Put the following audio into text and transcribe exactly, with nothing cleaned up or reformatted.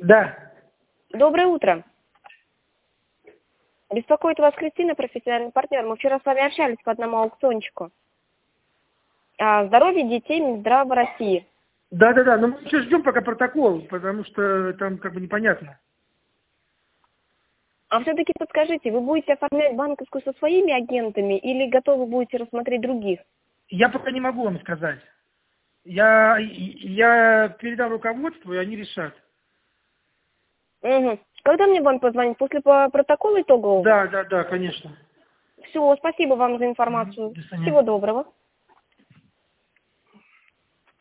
Да. Доброе утро. Беспокоит вас Кристина, профессиональный партнер. Мы вчера с вами общались по одному аукциончику. А, Здоровье детей Минздрава России. Да-да-да, но мы еще ждем пока протокол, потому что там как бы непонятно. А все-таки подскажите, вы будете оформлять банковскую со своими агентами или готовы будете рассмотреть других? Я пока не могу вам сказать. Я, я передам руководству, и они решат. Угу. Когда мне вам позвонить? После по- протокола итогового? Да, да, да, конечно. Все, спасибо вам за информацию. До свидания. Всего доброго.